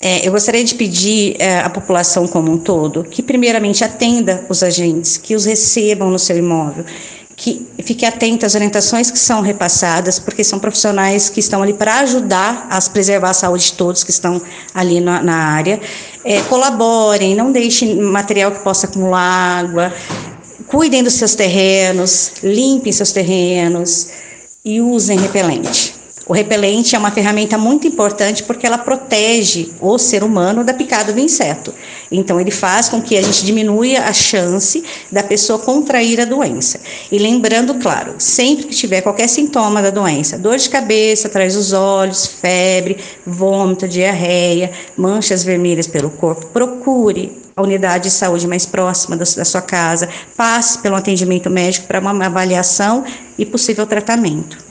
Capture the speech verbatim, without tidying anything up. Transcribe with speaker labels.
Speaker 1: É, eu gostaria de pedir é, à população como um todo que, primeiramente, atenda os agentes, que os recebam no seu imóvel, que fique atento às orientações que são repassadas, porque são profissionais que estão ali para ajudar a preservar a saúde de todos que estão ali na, na área. É, colaborem, não deixem material que possa acumular água, cuidem dos seus terrenos, limpem seus terrenos e usem repelente. O repelente é uma ferramenta muito importante porque ela protege o ser humano da picada do inseto. Então, ele faz com que a gente diminua a chance da pessoa contrair a doença. E lembrando, claro, sempre que tiver qualquer sintoma da doença, dor de cabeça atrás dos olhos, febre, vômito, diarreia, manchas vermelhas pelo corpo, procure a unidade de saúde mais próxima da sua casa, passe pelo atendimento médico para uma avaliação e possível tratamento.